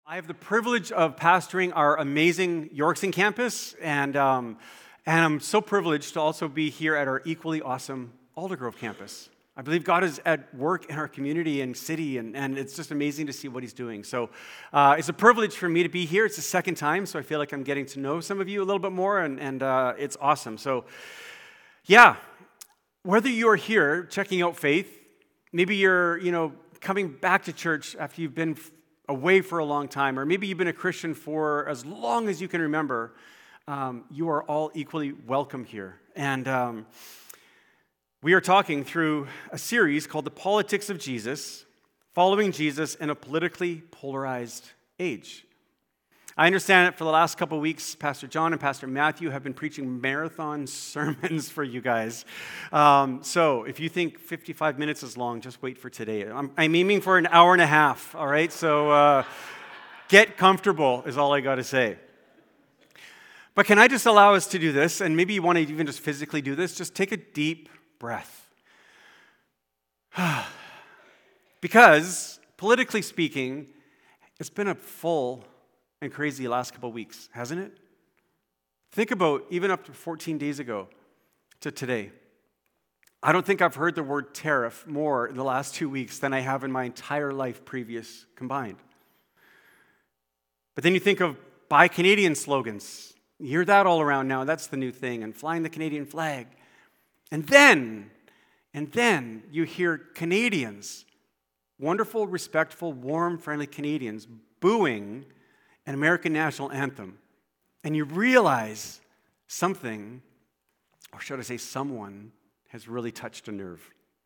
I have the privilege of pastoring our amazing Yorkson campus, and I'm so privileged to also be here at our equally awesome Aldergrove campus. I believe God is at work in our community and city, and it's just amazing to see what He's doing. So it's a privilege for me to be here. It's the second time, so I feel like I'm getting to know some of you a little bit more, and it's awesome. So, yeah, whether you are here checking out Faith, maybe you're coming back to church after you've been away for a long time, or maybe you've been a Christian for as long as you can remember, you are all equally welcome here. And we are talking through a series called The Politics of Jesus, Following Jesus in a Politically Polarized Age. I understand that for the last couple of weeks, Pastor John and Pastor Matthew have been preaching marathon sermons for you guys. So if you think 55 minutes is long, just wait for today. I'm aiming for an hour and a half, all right? So get comfortable is all I got to say. But can I just allow us to do this? And maybe you want to even just physically do this. Just take a deep breath. Because, politically speaking, it's been a full and crazy last couple of weeks, hasn't it? Think about even up to 14 days ago to today. I don't think I've heard the word tariff more in the last 2 weeks than I have in my entire life previous combined. But then you think of Buy Canadian slogans. You hear that all around now. That's the new thing. And flying the Canadian flag. And then you hear Canadians, wonderful, respectful, warm, friendly Canadians, booing an American national anthem, and you realize something, or should I say someone, has really touched a nerve.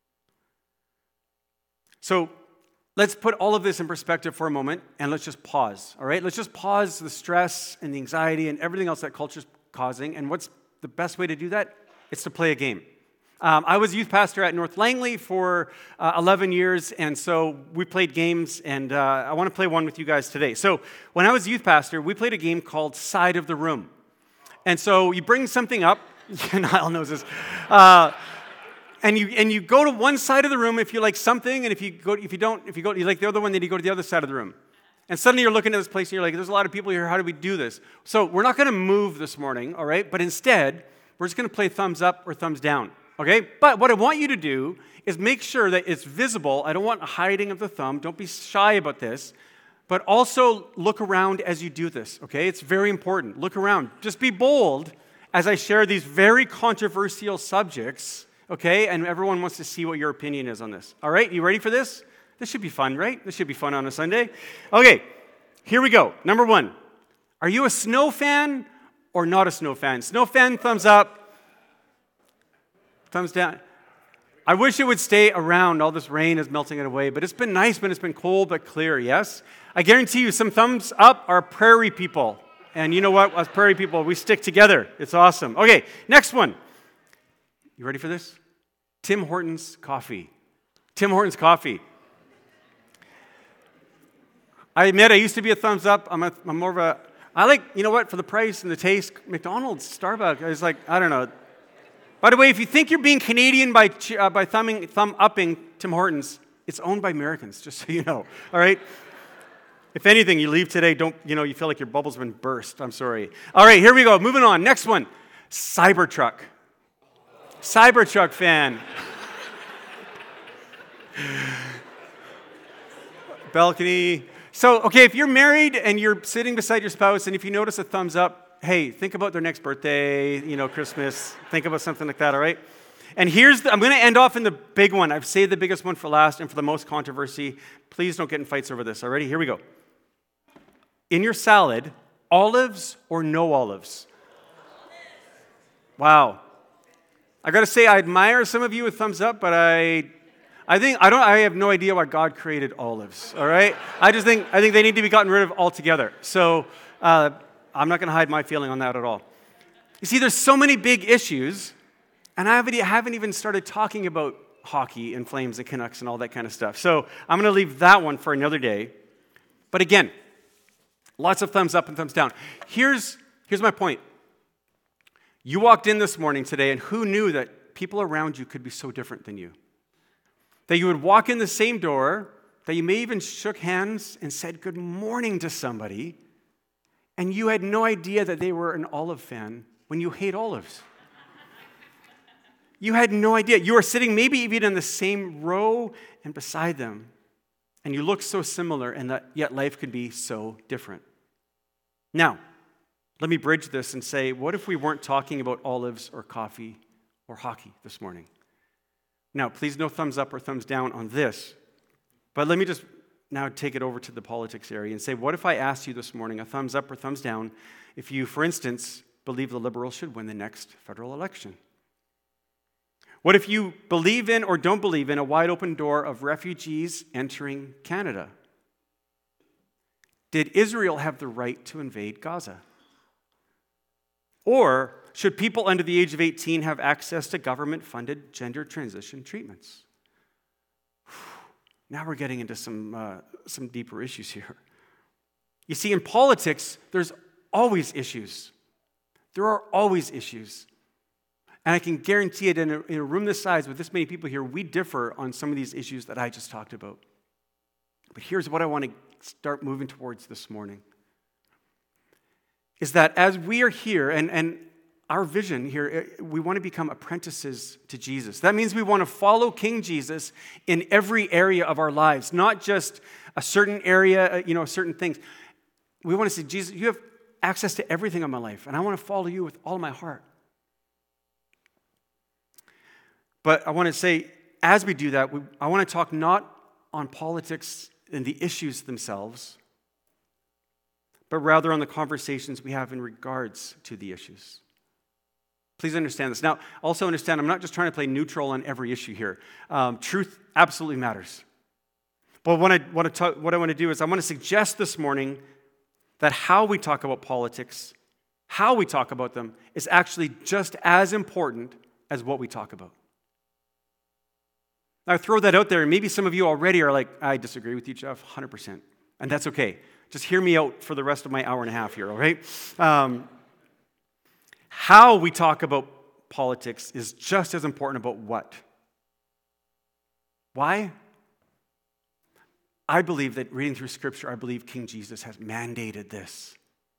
So let's put all of this in perspective for a moment, and let's just pause, all right? Let's just pause the stress and the anxiety and everything else that culture's causing, and what's the best way to do that? It's to play a game. I was youth pastor at North Langley for 11 years, and so we played games, and I want to play one with you guys today. So when I was youth pastor, we played a game called Side of the Room. And so you bring something up, Niall knows this, and you go to one side of the room if you like something, and if you like the other one, then you go to the other side of the room. And suddenly you're looking at this place, and you're like, there's a lot of people here, how do we do this? So we're not going to move this morning, all right? But instead, we're just going to play thumbs up or thumbs down. Okay, but what I want you to do is make sure that it's visible. I don't want a hiding of the thumb. Don't be shy about this. But also look around as you do this, okay? It's very important. Look around. Just be bold as I share these very controversial subjects, okay? And everyone wants to see what your opinion is on this. All right, you ready for this? This should be fun, right? This should be fun on a Sunday. Okay, here we go. Number one, are you a snow fan or not a snow fan? Snow fan, thumbs up. Thumbs down. I wish it would stay around. All this rain is melting it away. But it's been nice when it's been cold but clear, yes? I guarantee you some thumbs up are prairie people. And you know what? As prairie people, we stick together. It's awesome. Okay, next one. You ready for this? Tim Hortons coffee. Tim Hortons coffee. I admit I used to be a thumbs up. I'm more of a... I like, you know what? For the price and the taste, McDonald's, Starbucks, I was like, I don't know. By the way, if you think you're being Canadian by thumb-upping Tim Hortons, it's owned by Americans, just so you know, all right? If anything, you leave today, you feel like your bubble's been burst. I'm sorry. All right, here we go. Moving on. Next one. Cybertruck. Cybertruck fan. Balcony. So, okay, if you're married and you're sitting beside your spouse, and if you notice a thumbs up, hey, think about their next birthday, Christmas. Think about something like that, all right? And I'm going to end off in the big one. I've saved the biggest one for last and for the most controversy. Please don't get in fights over this, all right? Here we go. In your salad, olives or no olives? Wow. I got to say, I admire some of you with thumbs up, but I have no idea why God created olives, all right? I think they need to be gotten rid of altogether. So, I'm not going to hide my feeling on that at all. You see, there's so many big issues, and I haven't even started talking about hockey and Flames and Canucks and all that kind of stuff. So I'm going to leave that one for another day. But again, lots of thumbs up and thumbs down. Here's my point. You walked in this morning today, and who knew that people around you could be so different than you? That you would walk in the same door, that you may even shook hands and said good morning to somebody, and you had no idea that they were an olive fan when you hate olives. You had no idea. You were sitting maybe even in the same row and beside them, and you look so similar, and that yet life could be so different. Now, let me bridge this and say, what if we weren't talking about olives or coffee or hockey this morning? Now, please no thumbs up or thumbs down on this, but let me just now take it over to the politics area and say, what if I asked you this morning, a thumbs up or thumbs down, if you, for instance, believe the Liberals should win the next federal election? What if you believe in or don't believe in a wide open door of refugees entering Canada? Did Israel have the right to invade Gaza? Or should people under the age of 18 have access to government-funded gender transition treatments? Now we're getting into some deeper issues here. You see, in politics, there's always issues. There are always issues. And I can guarantee it, in a room this size with this many people here, we differ on some of these issues that I just talked about. But here's what I want to start moving towards this morning. Is that as we are here, and our vision here, we want to become apprentices to Jesus. That means we want to follow King Jesus in every area of our lives, not just a certain area, certain things. We want to say, Jesus, you have access to everything in my life, and I want to follow you with all my heart. But I want to say, as we do that, I want to talk not on politics and the issues themselves, but rather on the conversations we have in regards to the issues. Please understand this. Now, also understand, I'm not just trying to play neutral on every issue here. Truth absolutely matters. But what I want to do is I want to suggest this morning that how we talk about politics, how we talk about them, is actually just as important as what we talk about. Now, I throw that out there, and maybe some of you already are like, I disagree with you, Jeff, 100%. And that's okay. Just hear me out for the rest of my hour and a half here, okay? How we talk about politics is just as important about what. Why? I believe that reading through Scripture, I believe King Jesus has mandated this.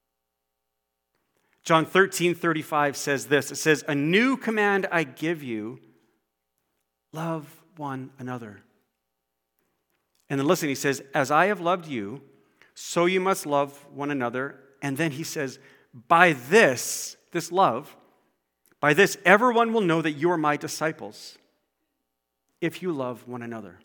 John 13:35 says this. It says, a new command I give you, love one another. And then listen, he says, as I have loved you, so you must love one another. And then he says, by this love, by this everyone will know that you are my disciples, if you love one another.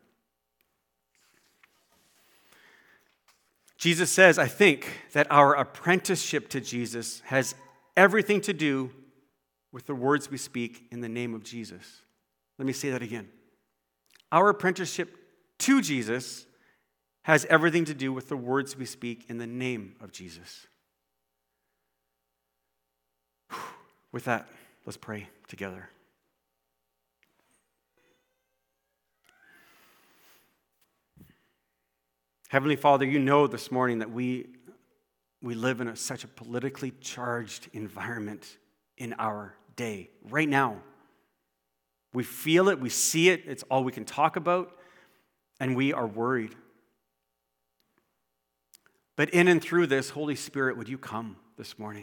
Jesus says, I think, that our apprenticeship to Jesus has everything to do with the words we speak in the name of Jesus. Let me say that again. Our apprenticeship to Jesus has everything to do with the words we speak in the name of Jesus. With that, let's pray together. Heavenly Father, you know this morning that we live in such a politically charged environment in our day, right now. We feel it, we see it, it's all we can talk about, and we are worried. But in and through this, Holy Spirit, would you come this morning?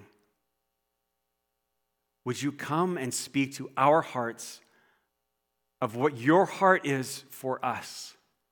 Would you come and speak to our hearts of what your heart is for us,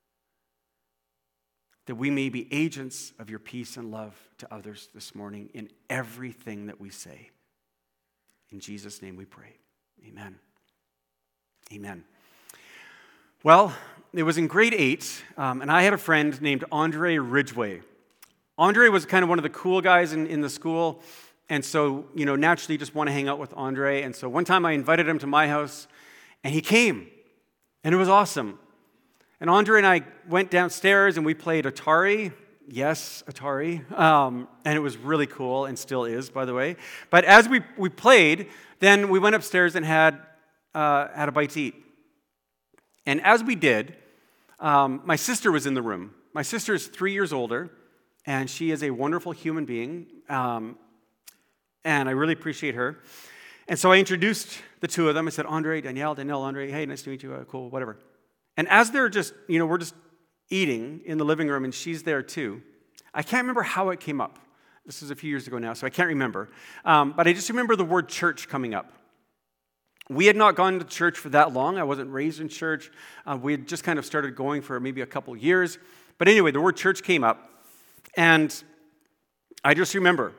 that we may be agents of your peace and love to others this morning in everything that we say. In Jesus' name we pray. Amen. Amen. Well, it was in grade 8, and I had a friend named Andre Ridgway. Andre was kind of one of the cool guys in the school, and so, naturally you just want to hang out with Andre. And so one time I invited him to my house, and he came, and it was awesome. And Andre and I went downstairs, and we played Atari. Yes, Atari. And it was really cool, and still is, by the way. But as we played, then we went upstairs and had a bite to eat. And as we did, my sister was in the room. My sister is 3 years older, and she is a wonderful human being, and I really appreciate her. And so I introduced the two of them. I said, Andre, Danielle, Andre, hey, nice to meet you, cool, whatever. And as they're just, we're just eating in the living room, and she's there too. I can't remember how it came up. This is a few years ago now, so I can't remember. But I just remember the word church coming up. We had not gone to church for that long. I wasn't raised in church. We had just kind of started going for maybe a couple years. But anyway, the word church came up, and I just remember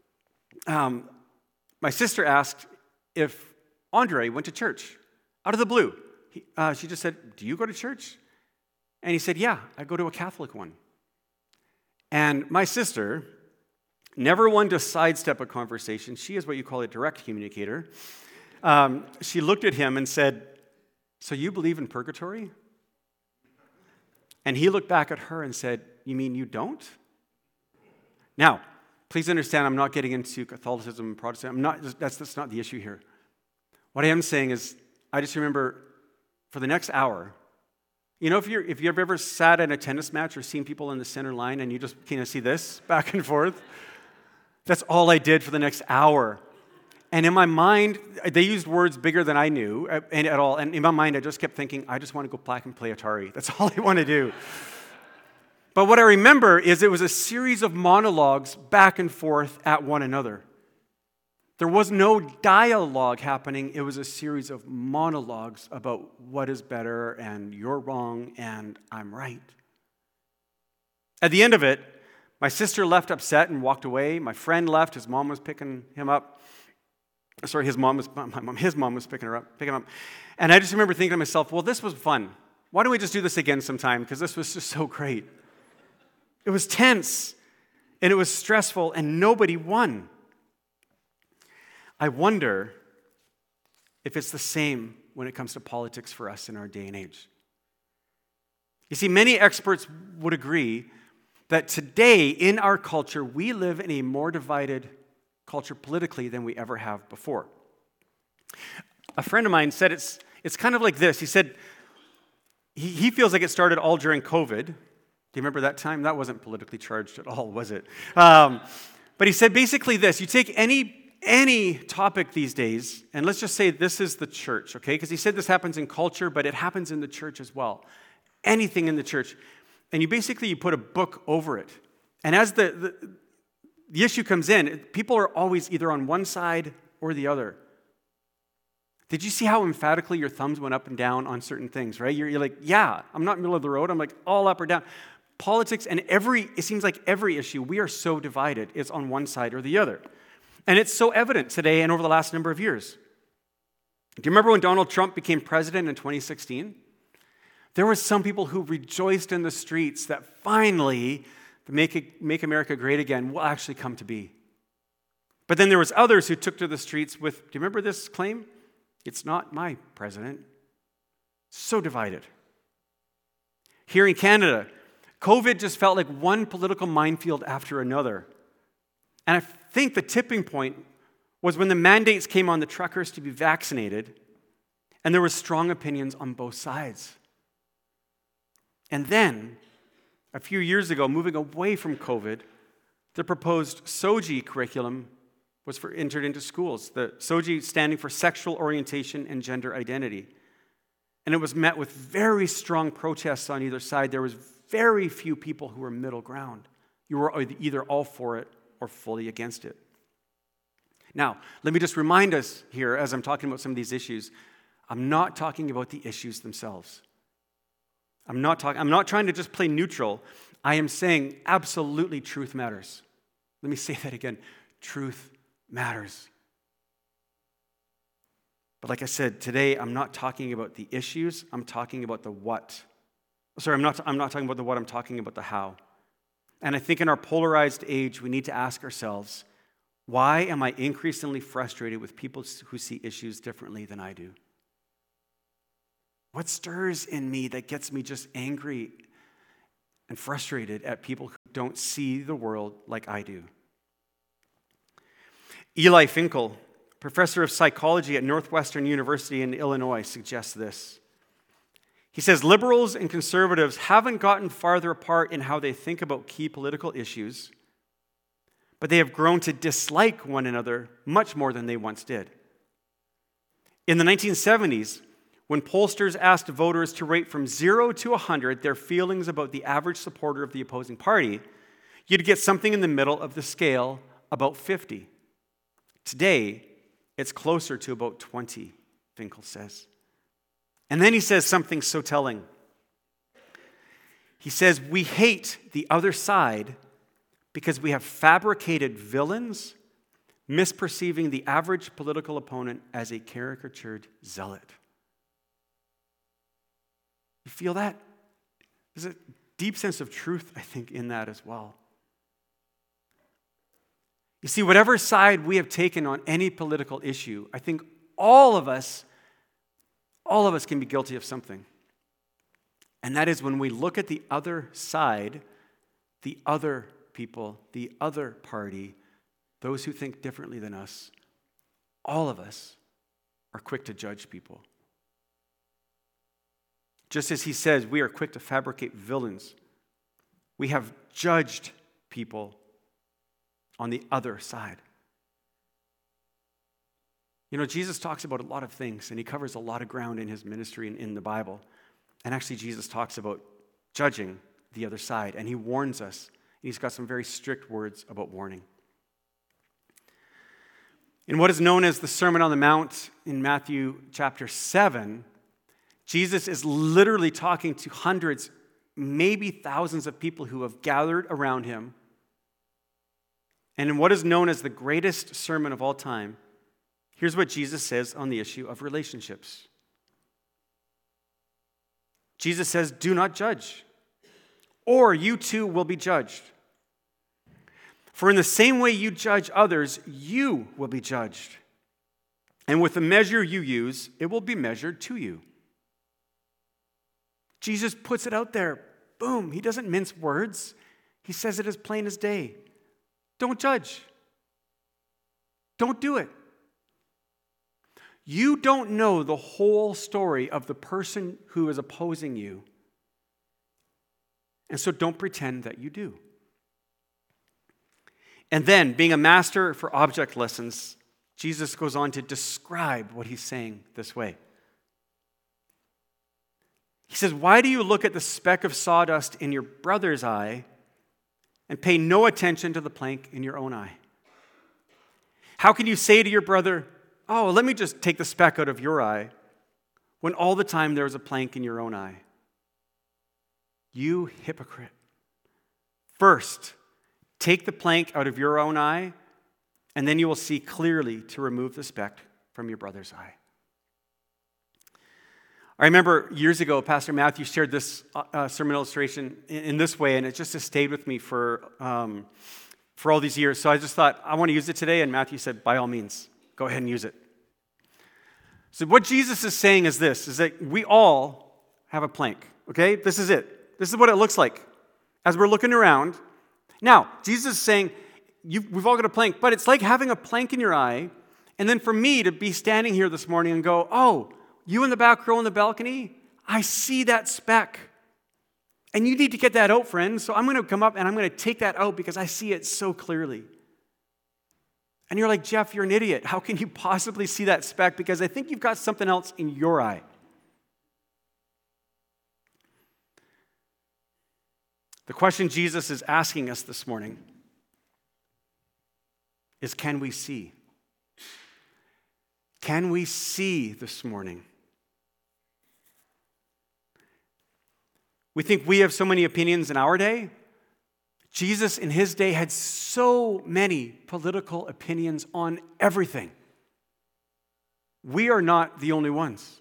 my sister asked if Andre went to church out of the blue. She just said, "Do you go to church?" And he said, "Yeah, I go to a Catholic one." And my sister, never one to sidestep a conversation, she is what you call a direct communicator. She looked at him and said, "So you believe in purgatory?" And he looked back at her and said, "You mean you don't?" Now, please understand, I'm not getting into Catholicism and Protestant. That's not the issue here. What I am saying is, I just remember for the next hour, if you've ever sat at a tennis match or seen people in the center line and you just kind of see this back and forth, that's all I did for the next hour. And in my mind, they used words bigger than I knew at all. And in my mind, I just kept thinking, I just want to go back and play Atari. That's all I want to do. But what I remember is it was a series of monologues back and forth at one another. There was no dialogue happening. It was a series of monologues about what is better and you're wrong and I'm right. At the end of it, my sister left upset and walked away. My friend left. His mom was picking him up. Sorry, his mom was picking him up. And I just remember thinking to myself, well, this was fun. Why don't we just do this again sometime? Because this was just so great. It was tense, and it was stressful, and nobody won. I wonder if it's the same when it comes to politics for us in our day and age. You see, many experts would agree that today in our culture, we live in a more divided culture politically than we ever have before. A friend of mine said it's kind of like this. He said he feels like it started all during COVID. Do you remember that time? That wasn't politically charged at all, was it? But he said basically this. You take any topic these days, and let's just say this is the church, okay? Because he said this happens in culture, but it happens in the church as well. Anything in the church. And you put a book over it. And as the issue comes in, people are always either on one side or the other. Did you see how emphatically your thumbs went up and down on certain things, right? You're like, yeah, I'm not middle of the road. I'm like all up or down. Politics and it seems like every issue, we are so divided. It's on one side or the other. And it's so evident today and over the last number of years. Do you remember when Donald Trump became president in 2016? There were some people who rejoiced in the streets that finally the Make America Great Again will actually come to be. But then there was others who took to the streets with, do you remember this claim? It's not my president. So divided. Here in Canada, COVID just felt like one political minefield after another. And I think the tipping point was when the mandates came on the truckers to be vaccinated, and there were strong opinions on both sides. And then, a few years ago, moving away from COVID, the proposed SOGI curriculum was entered into schools. The SOGI standing for sexual orientation and gender identity. And it was met with very strong protests on either side. There was very few people who were middle ground. You were either all for it or fully against it. Now, let me just remind us here, as I'm talking about some of these issues, I'm not talking about the issues themselves. I'm not trying to just play neutral. I am saying absolutely truth matters. Let me say that again. Truth matters. But like I said, today I'm not talking about the issues. I'm talking about the what. Sorry, I'm not talking about the what. I'm talking about the how. And I think in our polarized age, we need to ask ourselves, why am I increasingly frustrated with people who see issues differently than I do? What stirs in me that gets me just angry and frustrated at people who don't see the world like I do? Eli Finkel, professor of psychology at Northwestern University in Illinois, suggests this. He says, liberals and conservatives haven't gotten farther apart in how they think about key political issues, but they have grown to dislike one another much more than they once did. In the 1970s, When pollsters asked voters to rate from 0 to 100 their feelings about the average supporter of the opposing party, you'd get something in the middle of the scale, about 50. Today, it's closer to about 20, Finkel says. And then he says something so telling. He says, we hate the other side because we have fabricated villains, misperceiving the average political opponent as a caricatured zealot. You feel that? There's a deep sense of truth, I think, in that as well. You see, whatever side we have taken on any political issue, I think all of us can be guilty of something. And that is when we look at the other side, the other people, the other party, those who think differently than us, all of us are quick to judge people. Just as he says, we are quick to fabricate villains. We have judged people on the other side. You know, Jesus talks about a lot of things, and he covers a lot of ground in his ministry and in the Bible. And actually, Jesus talks about judging the other side, and he warns us. He's got some very strict words about warning. In what is known as the Sermon on the Mount in Matthew chapter 7, Jesus is literally talking to hundreds, maybe thousands of people who have gathered around him. And in what is known as the greatest sermon of all time, here's what Jesus says on the issue of relationships. Jesus says, do not judge, or you too will be judged. For in the same way you judge others, you will be judged. And with the measure you use, it will be measured to you. Jesus puts it out there. Boom. He doesn't mince words. He says it as plain as day. Don't judge. Don't do it. You don't know the whole story of the person who is opposing you. And so don't pretend that you do. And then, being a master for object lessons, Jesus goes on to describe what he's saying this way. He says, why do you look at the speck of sawdust in your brother's eye and pay no attention to the plank in your own eye? How can you say to your brother, oh, let me just take the speck out of your eye, when all the time there is a plank in your own eye? You hypocrite. First, take the plank out of your own eye, and then you will see clearly to remove the speck from your brother's eye. I remember years ago, Pastor Matthew shared this sermon illustration in this way, and it just has stayed with me for all these years. So I just thought, I want to use it today, and Matthew said, by all means, go ahead and use it. So what Jesus is saying is this, is that we all have a plank, okay? This is it. This is what it looks like as we're looking around. Now, Jesus is saying, we've all got a plank, but it's like having a plank in your eye, and then for me to be standing here this morning and go, oh, you in the back row in the balcony, I see that speck. And you need to get that out, friends. So I'm going to come up and I'm going to take that out because I see it so clearly. And you're like, Jeff, you're an idiot. How can you possibly see that speck? Because I think you've got something else in your eye. The question Jesus is asking us this morning is, can we see? Can we see this morning? We think we have so many opinions in our day. Jesus in his day had so many political opinions on everything. We are not the only ones.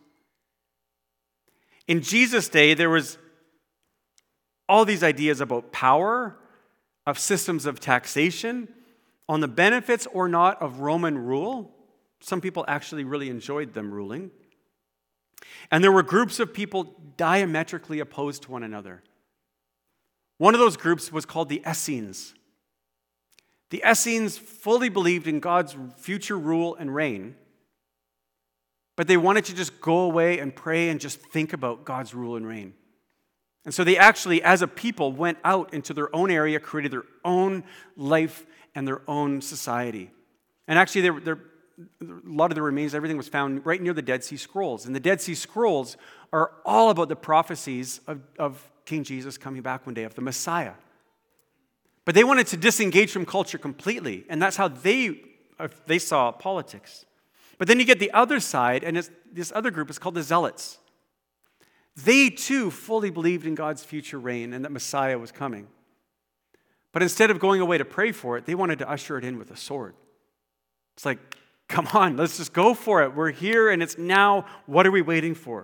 In Jesus' day, there was all these ideas about power, of systems of taxation, on the benefits or not of Roman rule. Some people actually really enjoyed them ruling. And there were groups of people diametrically opposed to one another. One of those groups was called the Essenes. The Essenes fully believed in God's future rule and reign, but they wanted to just go away and pray and just think about God's rule and reign. And so they actually, as a people, went out into their own area, created their own life and their own society. And actually, a lot of the remains, everything was found right near the Dead Sea Scrolls. And the Dead Sea Scrolls are all about the prophecies of King Jesus coming back one day, of the Messiah. But they wanted to disengage from culture completely, and that's how they saw politics. But then you get the other side, and this other group is called the Zealots. They too fully believed in God's future reign and that Messiah was coming. But instead of going away to pray for it, they wanted to usher it in with a sword. It's like, come on, let's just go for it. We're here and it's now. What are we waiting for?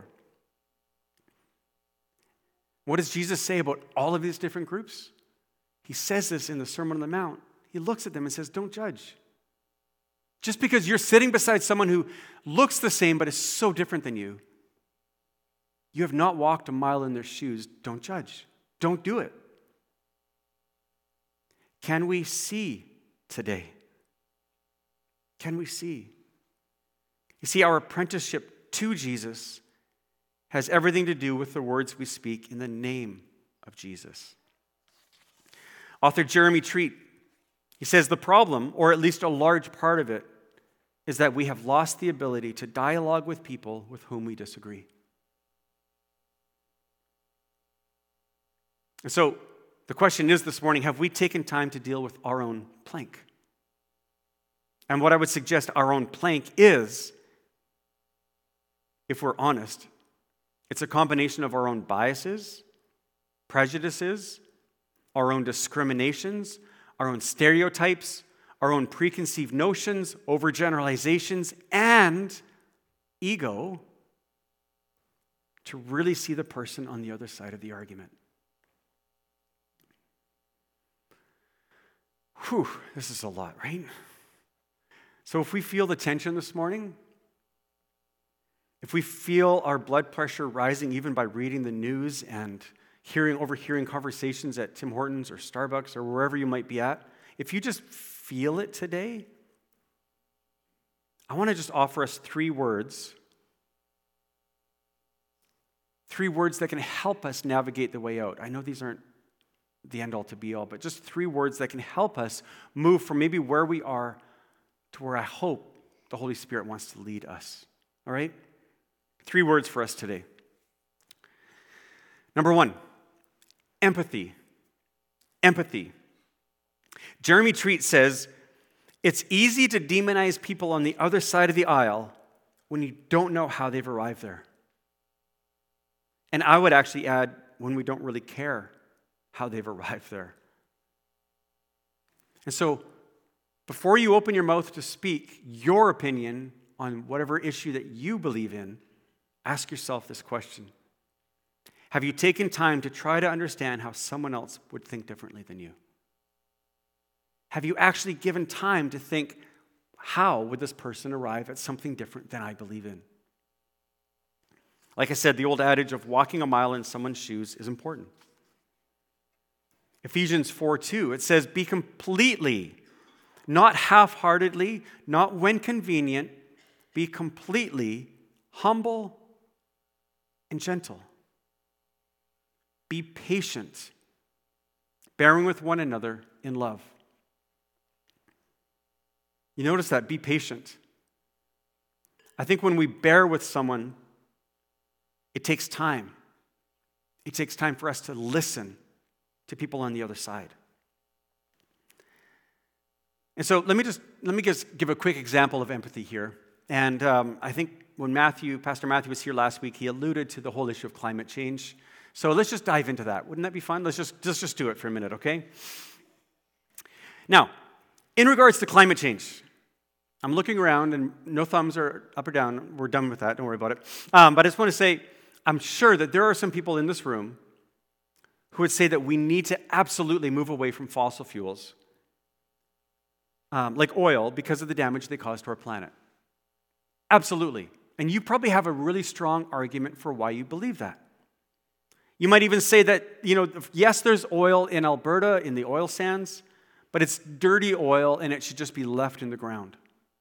What does Jesus say about all of these different groups? He says this in the Sermon on the Mount. He looks at them and says, don't judge. Just because you're sitting beside someone who looks the same but is so different than you, you have not walked a mile in their shoes. Don't judge. Don't do it. Can we see today? Can we see? You see, our apprenticeship to Jesus has everything to do with the words we speak in the name of Jesus. Author Jeremy Treat, he says the problem, or at least a large part of it, is that we have lost the ability to dialogue with people with whom we disagree. And so the question is this morning, have we taken time to deal with our own plank? And what I would suggest our own plank is, if we're honest, it's a combination of our own biases, prejudices, our own discriminations, our own stereotypes, our own preconceived notions, overgeneralizations, and ego to really see the person on the other side of the argument. Whew, this is a lot, right? So if we feel the tension this morning, if we feel our blood pressure rising even by reading the news and overhearing conversations at Tim Hortons or Starbucks or wherever you might be at, if you just feel it today, I want to just offer us 3 words. 3 words that can help us navigate the way out. I know these aren't the end all to be all, but just 3 words that can help us move from maybe where we are to where I hope the Holy Spirit wants to lead us. All right? 3 words for us today. Number 1, empathy. Empathy. Jeremy Treat says, it's easy to demonize people on the other side of the aisle when you don't know how they've arrived there. And I would actually add, when we don't really care how they've arrived there. And so, before you open your mouth to speak your opinion on whatever issue that you believe in, ask yourself this question. Have you taken time to try to understand how someone else would think differently than you? Have you actually given time to think, how would this person arrive at something different than I believe in? Like I said, the old adage of walking a mile in someone's shoes is important. Ephesians 4:2, it says, be completely, not half-heartedly, not when convenient, be completely humble and gentle. Be patient, bearing with one another in love. You notice that, be patient. I think when we bear with someone, it takes time. It takes time for us to listen to people on the other side. And so let me just give a quick example of empathy here. And I think when Pastor Matthew was here last week, he alluded to the whole issue of climate change. So let's just dive into that. Wouldn't that be fun? Let's just do it for a minute, okay? Now, in regards to climate change, I'm looking around and no thumbs are up or down. We're done with that. Don't worry about it. But I just want to say, I'm sure that there are some people in this room who would say that we need to absolutely move away from fossil fuels, like oil, because of the damage they cause to our planet. Absolutely. And you probably have a really strong argument for why you believe that. You might even say that, yes, there's oil in Alberta, in the oil sands, but it's dirty oil and it should just be left in the ground.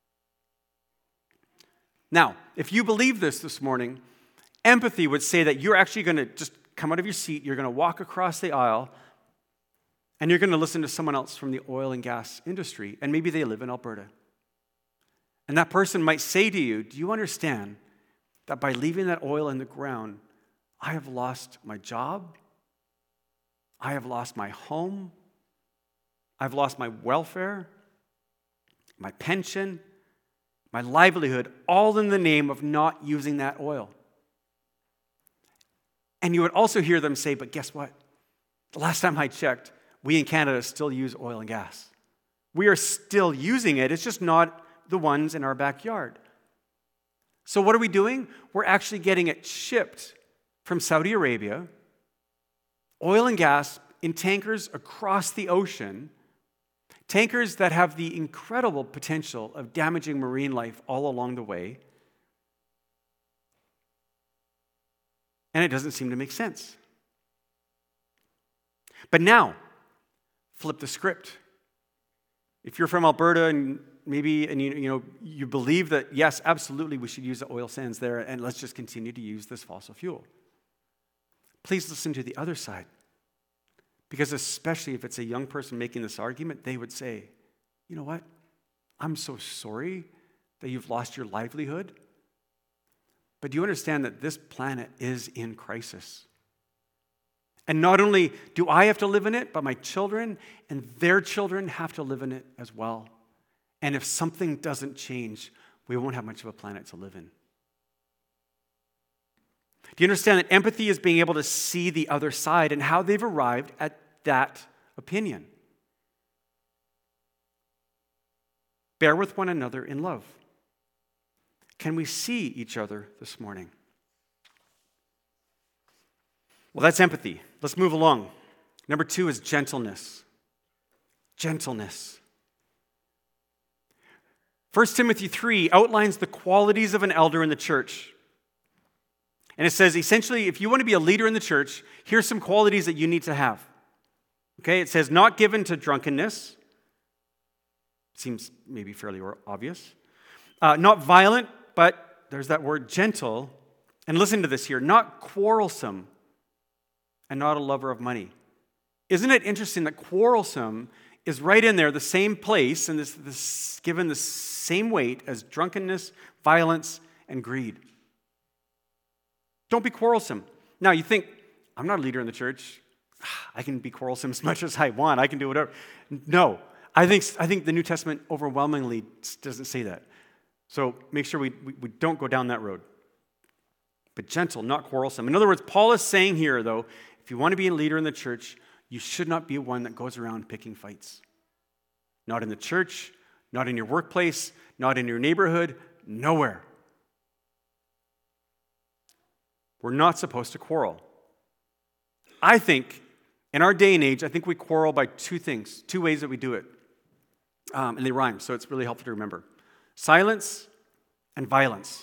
Now, if you believe this morning, empathy would say that you're actually going to just come out of your seat, you're going to walk across the aisle, and you're going to listen to someone else from the oil and gas industry, and maybe they live in Alberta. And that person might say to you, do you understand that by leaving that oil in the ground, I have lost my job, I have lost my home, I've lost my welfare, my pension, my livelihood, all in the name of not using that oil. And you would also hear them say, but guess what? The last time I checked, we in Canada still use oil and gas. We are still using it. It's just not the ones in our backyard. So what are we doing? We're actually getting it shipped from Saudi Arabia, oil and gas in tankers across the ocean, tankers that have the incredible potential of damaging marine life all along the way. And it doesn't seem to make sense. But now, flip the script. If you're from Alberta and you believe that, yes, absolutely, we should use the oil sands there and let's just continue to use this fossil fuel. Please listen to the other side. Because especially if it's a young person making this argument, they would say, you know what? I'm so sorry that you've lost your livelihood. But do you understand that this planet is in crisis? And not only do I have to live in it, but my children and their children have to live in it as well. And if something doesn't change, we won't have much of a planet to live in. Do you understand that empathy is being able to see the other side and how they've arrived at that opinion? Bear with one another in love. Can we see each other this morning? Well, that's empathy. Let's move along. Number 2 is gentleness. Gentleness. 1 Timothy 3 outlines the qualities of an elder in the church. And it says, essentially, if you want to be a leader in the church, here's some qualities that you need to have. Okay, it says, not given to drunkenness. Seems maybe fairly obvious. Not violent, but there's that word gentle. And listen to this here, not quarrelsome and not a lover of money. Isn't it interesting that quarrelsome is right in there, the same place, and this given the same weight as drunkenness, violence, and greed? Don't be quarrelsome. Now, you think, I'm not a leader in the church. I can be quarrelsome as much as I want. I can do whatever. No. I think the New Testament overwhelmingly doesn't say that. So make sure we don't go down that road. But gentle, not quarrelsome. In other words, Paul is saying here, though, if you want to be a leader in the church, you should not be one that goes around picking fights. Not in the church, not in your workplace, not in your neighborhood, nowhere. We're not supposed to quarrel. I think, in our day and age, I think we quarrel by 2 things, 2 ways that we do it. And they rhyme, so it's really helpful to remember. Silence and violence.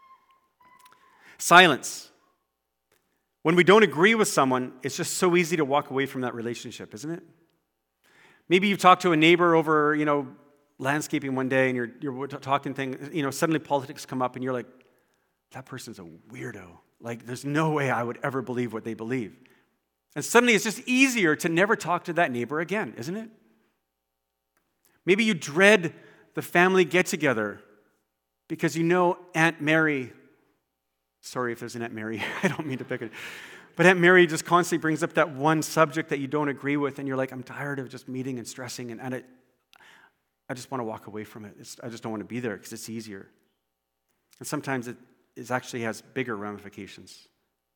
Silence. When we don't agree with someone, it's just so easy to walk away from that relationship, isn't it? Maybe you've talked to a neighbor over, landscaping one day, and you're talking things, suddenly politics come up, and you're like, that person's a weirdo. Like, there's no way I would ever believe what they believe. And suddenly it's just easier to never talk to that neighbor again, isn't it? Maybe you dread the family get-together because Aunt Mary, sorry if there's an Aunt Mary, I don't mean to pick it, but Aunt Mary just constantly brings up that one subject that you don't agree with, and you're like, I'm tired of just meeting and stressing, and I just want to walk away from it. I just don't want to be there because it's easier. And sometimes it actually has bigger ramifications.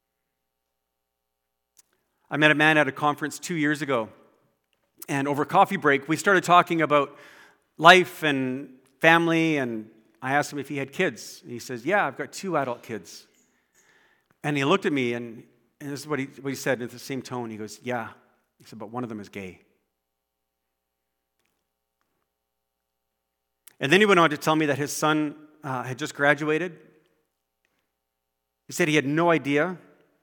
I met a man at a conference 2 years ago, and over coffee break, we started talking about life and family, and I asked him if he had kids. And he says, yeah, I've got 2 adult kids. And he looked at me, and this is what he said in the same tone. He goes, yeah. He said, but one of them is gay. And then he went on to tell me that his son had just graduated. He said he had no idea.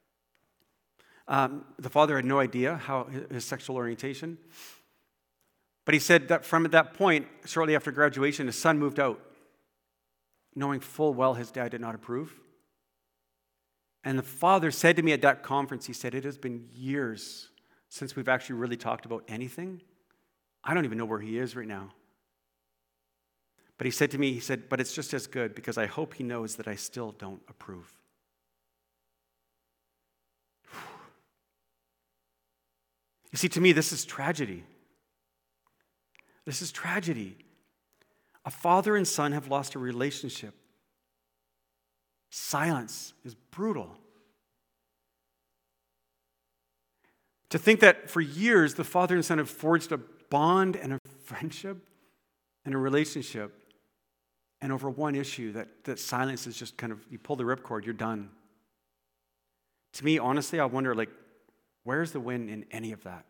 The father had no idea how his sexual orientation. But he said that from that point, shortly after graduation, his son moved out, knowing full well his dad did not approve. And the father said to me at that conference, he said, it has been years since we've actually really talked about anything. I don't even know where he is right now. But he said to me, but it's just as good because I hope he knows that I still don't approve. You see, to me, this is tragedy. This is tragedy. A father and son have lost a relationship. Silence is brutal. To think that for years the father and son have forged a bond and a friendship and a relationship, and over one issue that silence is just kind of, you pull the ripcord, you're done. To me, honestly, I wonder, where's the win in any of that?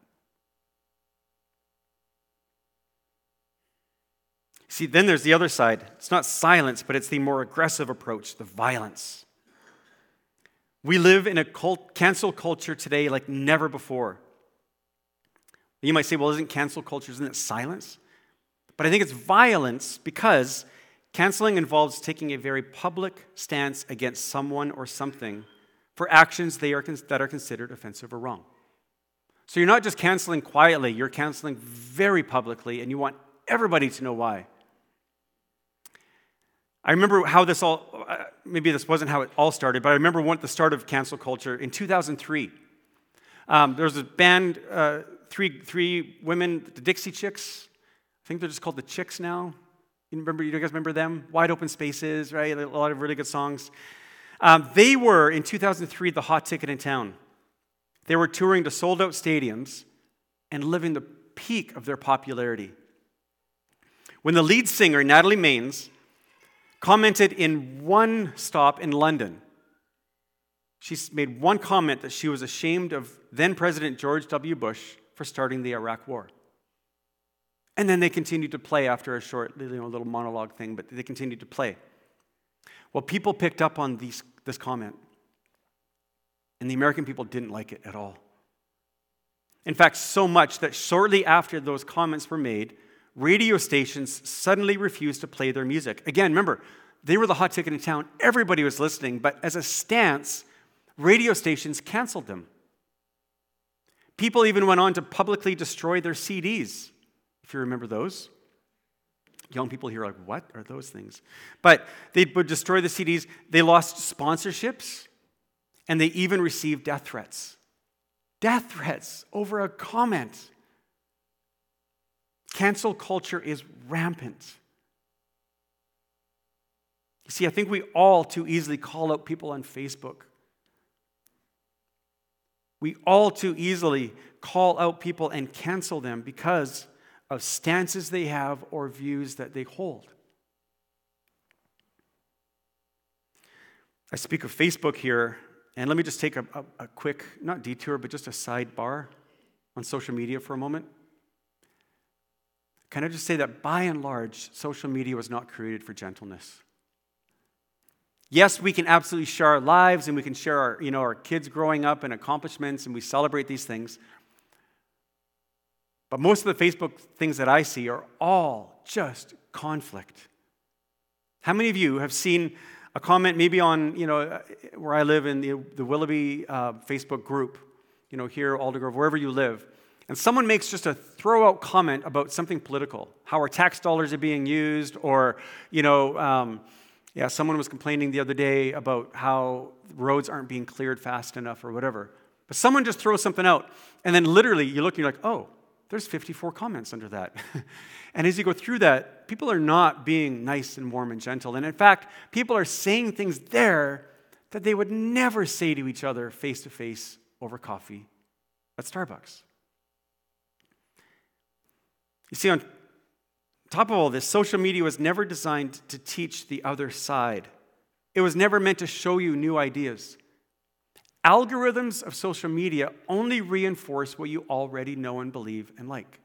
See, then there's the other side. It's not silence, but it's the more aggressive approach, the violence. We live in a cancel culture today like never before. You might say, well, isn't cancel culture, isn't it silence? But I think it's violence because canceling involves taking a very public stance against someone or something for actions that are considered offensive or wrong. So you're not just canceling quietly, you're canceling very publicly, and you want everybody to know why. I remember how this all, maybe this wasn't how it all started, but I remember the start of cancel culture in 2003. There was a band, three women, the Dixie Chicks. I think they're just called the Chicks now. You guys remember them? Wide Open Spaces, right? A lot of really good songs. They were, in 2003, the hot ticket in town. They were touring to sold-out stadiums and living the peak of their popularity. When the lead singer, Natalie Maines, commented in one stop in London, she made one comment that she was ashamed of then-President George W. Bush for starting the Iraq War. And then they continued to play after a short little monologue thing, but they continued to play. Well, people picked up on this comment, and the American people didn't like it at all. In fact, so much that shortly after those comments were made, radio stations suddenly refused to play their music. Again, remember, they were the hot ticket in town. Everybody was listening, but as a stance, radio stations canceled them. People even went on to publicly destroy their CDs, if you remember those. Young people here are like, what are those things? But they would destroy the CDs. They lost sponsorships, and they even received death threats. Death threats over a comment. Cancel culture is rampant. You see, I think we all too easily call out people on Facebook. We all too easily call out people and cancel them because of stances they have or views that they hold. I speak of Facebook here, and let me just take a quick, not detour, but just a sidebar on social media for a moment. Can I just say that by and large, social media was not created for gentleness? Yes, we can absolutely share our lives and we can share our kids growing up and accomplishments and we celebrate these things. But most of the Facebook things that I see are all just conflict. How many of you have seen a comment maybe on, where I live in the Willoughby Facebook group, here, Aldergrove, wherever you live, and someone makes just a throw-out comment about something political, how our tax dollars are being used, or, someone was complaining the other day about how roads aren't being cleared fast enough or whatever. But someone just throws something out, and then literally you look and you're like, oh, there's 54 comments under that. And as you go through that, people are not being nice and warm and gentle. And in fact, people are saying things there that they would never say to each other face-to-face over coffee at Starbucks. You see, on top of all this, social media was never designed to teach the other side. It was never meant to show you new ideas. Algorithms of social media only reinforce what you already know and believe and like.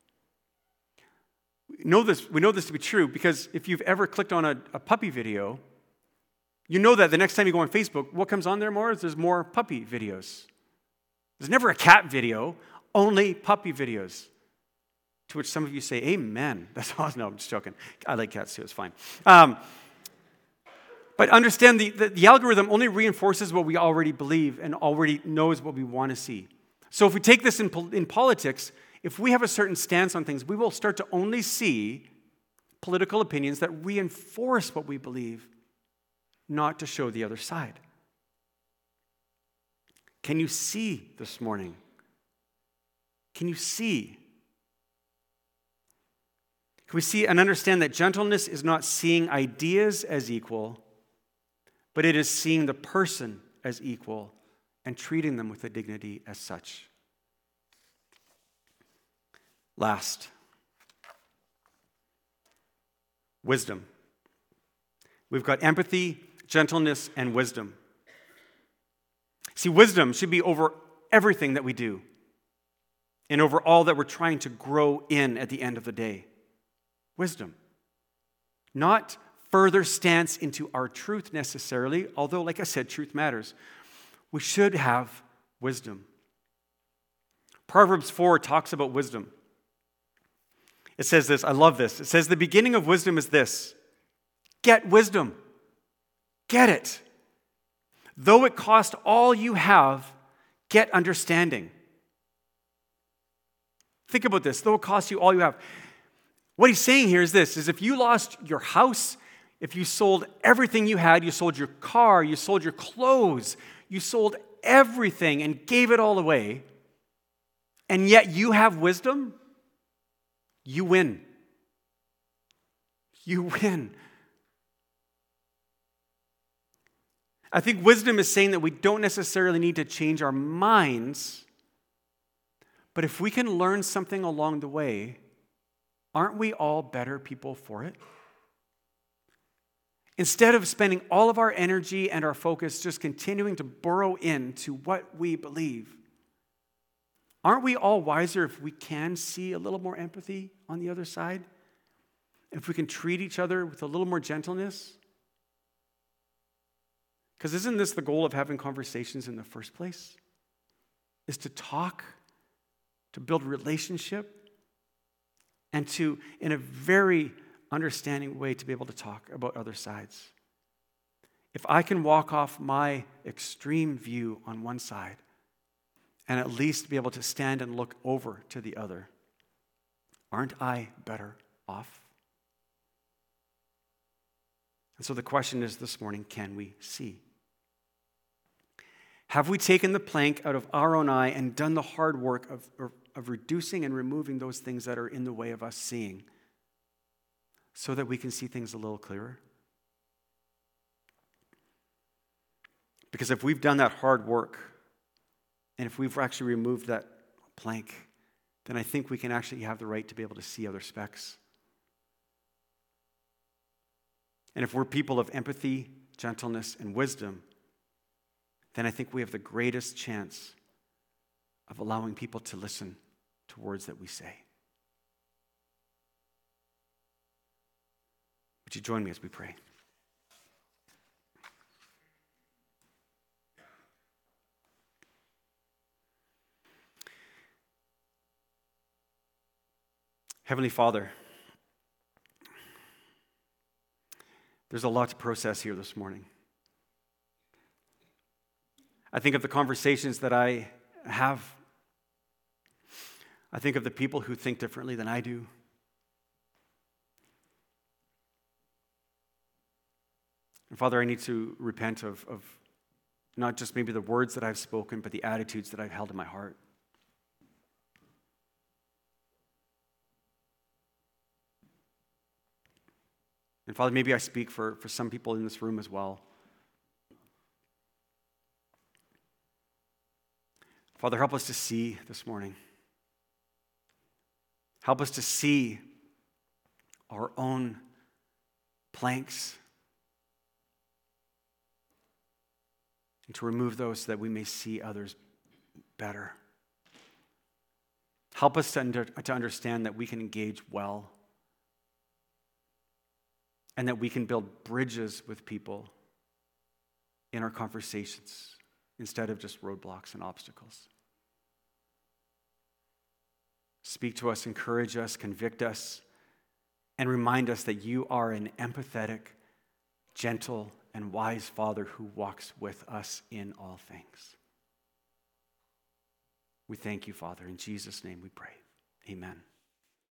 We know this to be true because if you've ever clicked on a puppy video, you know that the next time you go on Facebook, what comes on there more is there's more puppy videos. There's never a cat video, only puppy videos. To which some of you say, amen. That's awesome. No, I'm just joking. I like cats too, it's fine. But understand the algorithm only reinforces what we already believe and already knows what we want to see. So if we take this in politics, if we have a certain stance on things, we will start to only see political opinions that reinforce what we believe, not to show the other side. Can you see this morning? Can you see? Can we see and understand that gentleness is not seeing ideas as equal, but it is seeing the person as equal and treating them with a dignity as such? Last, wisdom. We've got empathy, gentleness, and wisdom. See, wisdom should be over everything that we do and over all that we're trying to grow in at the end of the day. Wisdom. Not further stance into our truth necessarily, although, like I said, truth matters. We should have wisdom. Proverbs 4 talks about wisdom. It says this, I love this. It says, the beginning of wisdom is this: get wisdom. Get it. Though it cost all you have, get understanding. Think about this. Though it costs you all you have. What he's saying here is this, is if you lost your house, if you sold everything you had, you sold your car, you sold your clothes, you sold everything and gave it all away, and yet you have wisdom, you win. You win. I think wisdom is saying that we don't necessarily need to change our minds, but if we can learn something along the way, aren't we all better people for it? Instead of spending all of our energy and our focus just continuing to burrow into what we believe, aren't we all wiser if we can see a little more empathy on the other side? If we can treat each other with a little more gentleness? Because isn't this the goal of having conversations in the first place? Is to talk, to build relationship, and to, in a very understanding way, to be able to talk about other sides. If I can walk off my extreme view on one side and at least be able to stand and look over to the other, aren't I better off? And so the question is this morning, can we see? Have we taken the plank out of our own eye and done the hard work of reducing and removing those things that are in the way of us seeing so that we can see things a little clearer? Because if we've done that hard work and if we've actually removed that plank, then I think we can actually have the right to be able to see other specks. And if we're people of empathy, gentleness, and wisdom, then I think we have the greatest chance of allowing people to listen to words that we say. Would you join me as we pray? Heavenly Father, there's a lot to process here this morning. I think of the conversations that I have. I think of the people who think differently than I do. And Father, I need to repent of not just maybe the words that I've spoken, but the attitudes that I've held in my heart. And Father, maybe I speak for some people in this room as well. Father, help us to see this morning. Help us to see our own planks and to remove those so that we may see others better. Help us to understand that we can engage well and that we can build bridges with people in our conversations instead of just roadblocks and obstacles. Speak to us, encourage us, convict us, and remind us that you are an empathetic, gentle, and wise Father who walks with us in all things. We thank you, Father. In Jesus' name we pray. Amen.